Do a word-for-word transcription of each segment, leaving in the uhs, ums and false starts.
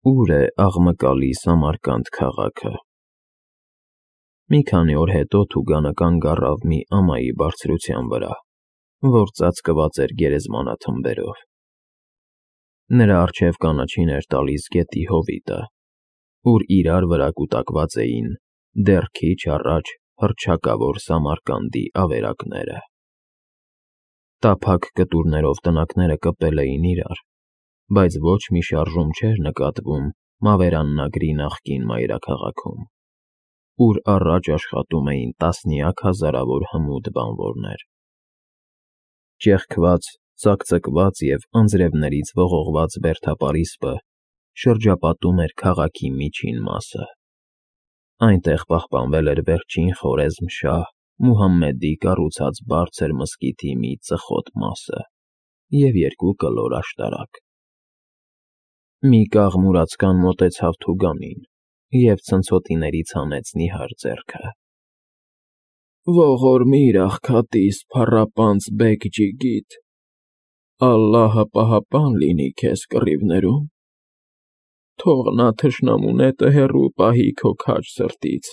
Ուր է աղմկալի Սամարկանդ քաղաքը։ Մի քանի օր հետո Թուգանը կանգ առավ մի ամայի բարձրության վրա, որ ծածկված էր գերեզմանաթմբերով։ Նրա առջև կանաչին էր տալիս գետի հովիտը, ուր իրար վրա կուտակված էին դեռ քիչ առաջ հռչակավոր Սամարկանդի ավերակները։ Տափակ կտուրներով տնակները կպել էին իրար, բայց ոչ մի շարժում չէր նկատվում Մավերաննագրի նախկին մայրաքաղաքում, ուր առաջ աշխատում էին տասնյակ հազարավոր հմուտ բանվորներ։ Ճեղքված, ծակծկված և անձրևներից ողողված բերդապարիսպը շրջապատում էր քաղաքի միջին մասը։ Այնտեղ պահպանվել էր վերջին խորեզմ շահ Մուհամմեդի կառուցած բարձր մզկիթի մի ծխոտ մասը և երկու կլոր աշտարակ։ Մի կաղմուրացկան մոտեցավ Թուգանին և ցնցոտիներից հանեց նիհար ձեռքը։ «Ողորմի՛ր, աղքատիս, փառապանծ բեգ ջիգիդ, ալլահը պահապան լինի քեզ կռիվներում, թող նա թշնամու նետը հեռու պահի քո քաջ սրտից»։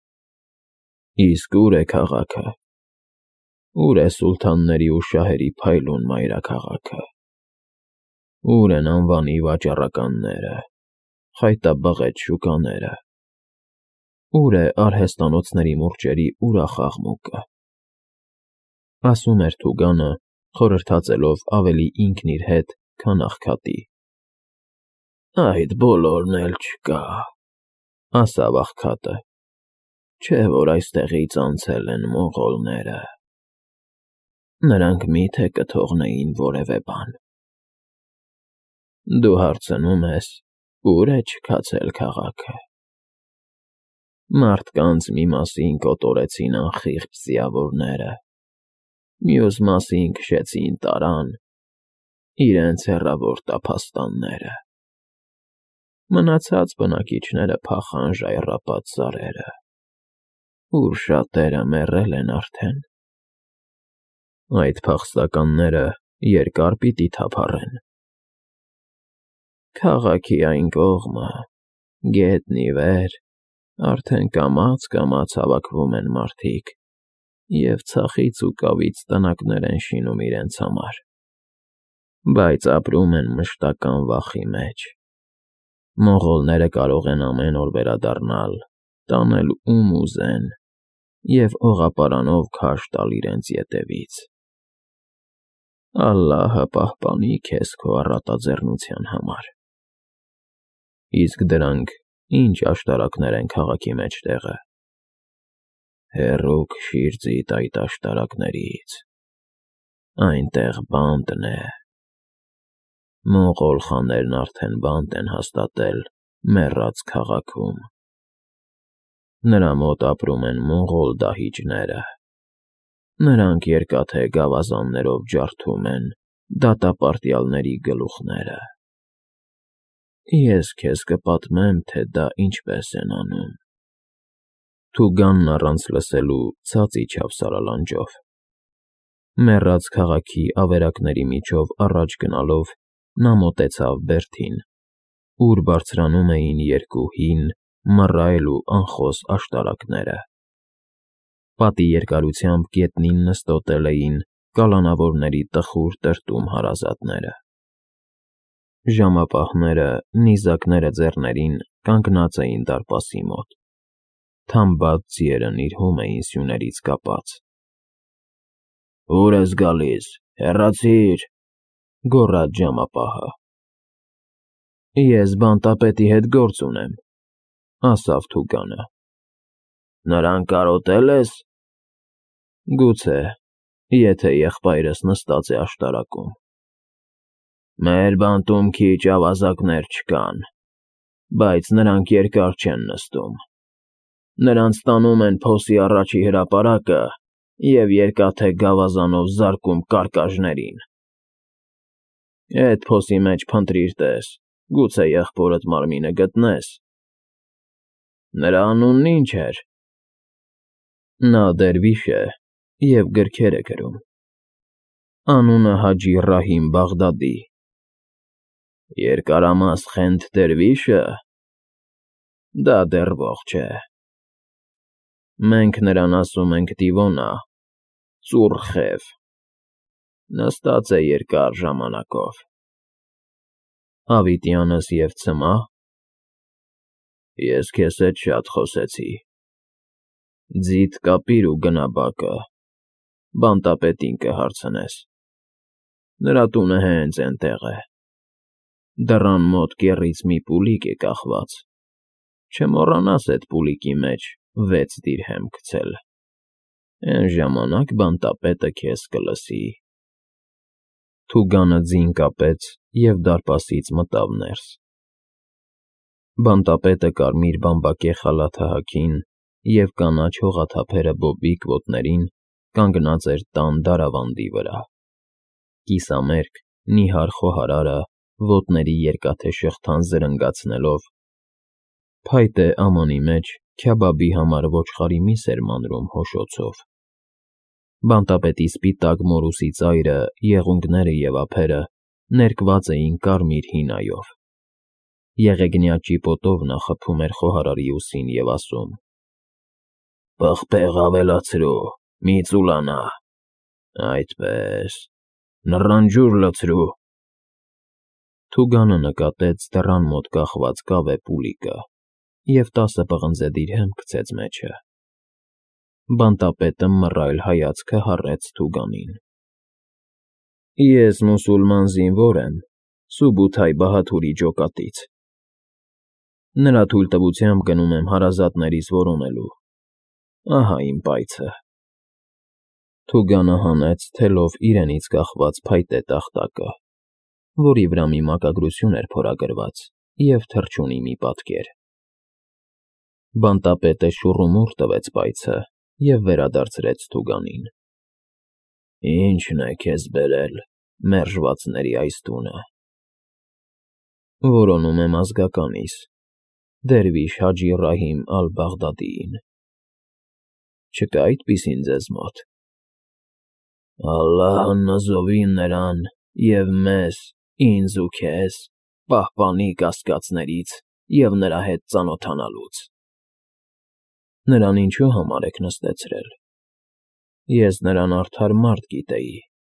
Իսկ ո՞ւր է քաղաքը, ո՞ւր է սուլթանների ու շահերի փայլուն մայրաքաղաքը, ո՞ւր են անվանի վաճառականները, խայտաբղետ շուկաները, ո՞ւր է արհեստանոցների մուրճերի ուրախ աղմուկը։ Ասում էր Թուգանը, խորհրդածելով ավելի ինքն իր հետ, քան աղքատի։ Այդ բոլորն էլ չկա, ասավ աղքատը, չէ՞ որ այստեղից անցել են մոնղոլները։ Նրանք մի՞թե կթողնեին որևէ բան։ Դու հարցնում ես, ո՞ւր է չքացել քաղաքը։ Մարդկանց մի մասին կոտորեցին անխիղճ ձիավորները, մյուս մասին քշեցին տարան իրենց հեռավոր տափաստանները, մնացած բնակիչները փախան ժայռապատ սարերը, ուր շատերը մեռել են արդեն։ Այդ փախստականները երկար պիտի թափառեն։ Քաղաքի այն կողմը, գետն ի վեր, արդեն կամաց֊կամաց հավաքվում են մարդիկ և ցախից ու կավից տնակներ են շինում իրենց համար, բայց ապրում են մշտական վախի մեջ։ Մոնղոլները կարող են ամեն օր վերադառնալ, տանել ում ուզեն և օղապարանով քարշ տալ իրենց ետևից։ Ալլահը պահպանի քեզ քո առատաձեռնության համար։ Իսկ դրանք ի՞նչ աշտարակներ են քաղաքի մեջտեղը։ Հեռու քշիր ձիդ այդ աշտարակներից, այնտեղ բանտն է։ Մոնղոլ խաներն արդեն բանտ են հաստատել մեռած քաղաքում։ Նրա մոտ ապրում են մոնղոլ դահիճները։ Նրանք երկաթե գավազաններով ջարդում են դատապարտյալների գլուխները։ Ես քեզ կպատմեմ, թե դա ինչպես են անում։ Թուգանն առանց լսելու ցած իջավ սարալանջով։ Մեռած քաղաքի ավերակների միջով առաջ գնալով նա մոտեցավ բերդին, ուր բարձրանում էին երկու հին, մռայլ ու անխոս աշտարակները։ Պատի երկարությամբ գետնին նստոտել էին կալանավորների տխուր տրտում հարազատները։ Ժամապահները, նիզակները ձեռներին, կանգնած էին դարպասի մոտ, թամբած ձիերն իրհում էին սյուներից կապած։ Ո՞ւր ես գալիս, հեռացի՛ր, գոռաց ժամապահը։ Ես բանտապետի հետ գործ ունեմ, ասավ Թուգանը։ Նրան կարոտե՞լ ես։ Գուցե, եթե եղբայրս նստած է աշտարակում։ Մեր բանտում քիչ ավազակներ չկան, բայց նրանք երկար չեն նստում։ Նրանց տանում են փոսի առաջի հրապարակը և երկաթե գավազանով զարկում կարկաժներին։ Էդ փոսի մեջ փնտրիր տես, գուցե եղբորդ մարմինը գտնես։ Նրա անունն ի՞նչ էր։ Նա դերվիշ է և գրքեր է գրում։ Անունը Հաջի Ռահիմ Բաղդադի։ Երկարամաս Խենթ դերվիշը, դա դեռ ողջ է։ Մենք նրան ասում ենք Դիվոնա, ծուռ խև, նստած է երկար ժամանակով։ Հավիտյանս և ցմա՞։ Ես քեզ հետ շատ խոսեցի։ Ձիթ կապիր ու գնա բակը, բանտապետին կհարցնես, նրա տունը հենց էնտեղ է, դռան մոտ կեռից մի պուլիկ է կախված, չմոռանաս էդ պուլիկի մեջ վեց դիրհեմ գցել, էն ժամանակ բանտապետը քեզ կլսի։ Թուգանը ձին կապեց և դարպասից մտավ ներս։ Բանտապետը կարմիր բամբակե խալաթը հագին և կանաչ հողաթափերը բոբիկ ոտներին կանգնած էր տան դարավանդի վրա, կիսամերկ, նիհար խոհարարը ոտների երկաթե շղթան զրնգացնելով, փայտե ամանի մեջ քյաբաբի համար ոչխարի միս էր մանրում հոշոցով։ Բանտապետի սպիտակ մորուսի ծայրը, եղունգները և ափերը ներկված էին կարմիր հինայով։ Եղեգնյա ճիպոտով նա խփում էր խոհարարի ուսին և ասում. «Պղպեղ ավելացրու, մի ծուլանա, այդպես, նռան ջուր լցրու»։ Թուգանը նկատեց դռան մոտ կախված կավե պուլիկը և տասը պղնձե դիրհեմ գցեց մեջը։ Բանտապետը մռայլ հայացքը հառեց թուգանին։ «Ես մուսուլման զինվոր եմ Սուբութայ Բահադուրի ջոկատից, նրա թույլտվությամբ գնում եմ հարազատներիս որոնելու, ահա իմ պայծը»։ Թուգանը հանեց թելով իրենից կախված փայտե տախտակը, որի վրա մի մակագրություն էր փորագրված և թռչունի մի պատկեր։ Բանտապետը շուռումուռ տվեց պայծը և վերադարձրեց թուգանին։ «Ի՞նչն է քեզ բերել մերժվածների այս տունը»։ «Որոնում եմ ազգականիս, դերվիշ Հաջի Ռահիմ ալ֊Բաղդադիին։ Չկա՞ այդպիսին ձեզ մոտ»։ «Ալլահը նզովի նրան և մեզ, ինձ ու քեզ, պահպանի կասկածներից և նրա հետ ծանոթանալուց»։ «Նրան ինչու համար եք նստեցրել։ Ես նրան արդար մարդ գիտեի»։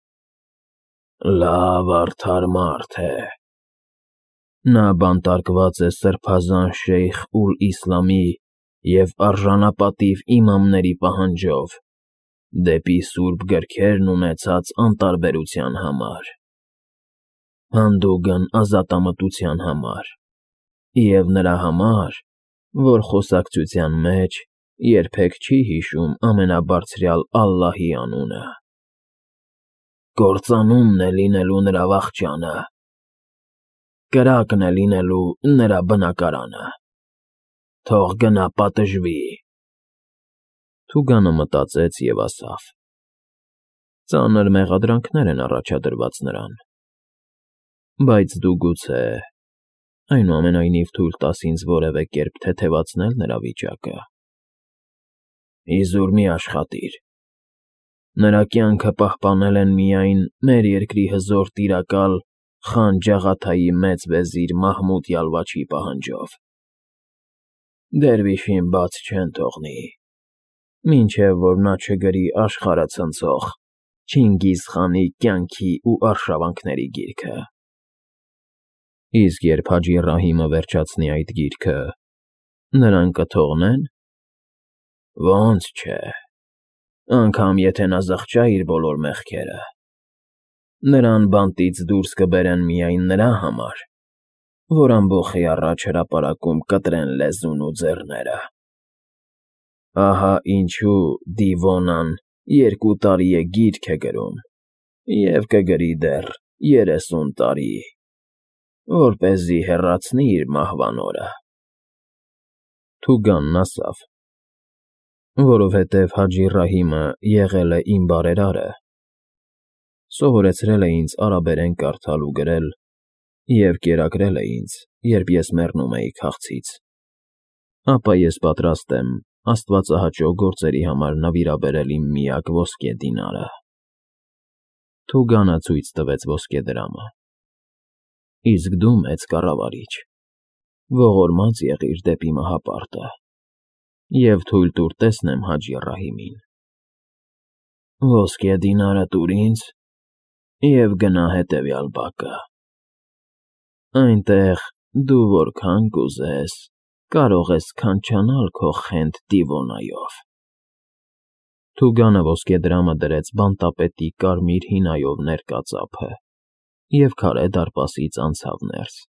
«Լավ արդար մարդ է։ Նա բանտարկված է սրբազան Շեյխ Ուլ֊Իսլամի և արժանապատիվ իմամների պահանջով դեպի սուրբ գրքերն ունեցած անտարբերության համար, հանդուգն ազատամտության համար և նրա համար, որ խոսակցության մեջ երբեք չի հիշում ամենաբարձրյալ Ալլահի անունը։ Կործանումն է լինելու նրա վախճանը, կրակն է լինելու նրա բնակարանը, թող գնա պատժվի»։ Թուգանը մտածեց և ասավ. «Ծանր մեղադրանքներ են առաջադրված նրան, բայց դու գուցե, այնուամենայնիվ, թույլ տաս ինձ որևէ կերպ թեթևացնել նրա վիճակը»։ «Իզուր մի աշխատիր։ Նրա կյանքը պահպանել են միայն մեր երկրի հզոր տիրակալ Խան Ջաղաթայի մեծ վեզիր Մահմուդ Յալվաչի պահանջով։ Դերվիշին բաց չեն թողնի, մինչև որ նա չգրի աշխարհացնցող Չինգիզ խանի կյանքի ու արշավանքների գիրքը։ Իսկ երբ Հաջի Ռահիմը վերջացնի այդ գիրքը, նրան կթողնե՞ն։ Ոնց չէ, անգամ եթե նա զղջա իր բոլոր մեղքերը, նրան բանտից դուրս կբերեն միայն նրա համար, որ ամբոխի առաջ հրապարակում կտրեն լեզուն ու ձեռները։ Ահա ինչու Դիվոնան երկու տարի է գիրք է գրում և կգրի դեռ երեսուն տարի, որպեսզի հեռացնի իր մահվան օրը»։ Թուգանն ասավ. «Որովհետև Հաջի Ռահիմը եղել է իմ բարերարը, սովորեցրել է ինձ արաբերեն կարդալ ու գրել և կերակրել է ինձ, երբ ես մեռնում էի քաղցից, ապա ես պատրաստ եմ աստվածահաճո գործերի համար նվիրաբերել իմ միակ ոսկե դինարը»։ Թուգանը ցույց տվեց ոսկեդրամը։ Իսկ դու մեծ կառավարիչ, ողորմած եղիր դեպի մահապարտը և թույլ տուր տեսնեմ Հաջ Եռահիմին։ Ոսկե դինարը տուր ինձ և գնա հետևյալ բակը. այնտեղ դու որքան կուզես կարող ես սքանչանալ քո խենթ Դիվոնայով։ Թուգանը ոսկեդրամը դրեց բանտապետի կարմիր հինայով ներկա ծափը և քարե դարպասից անցավ ներս։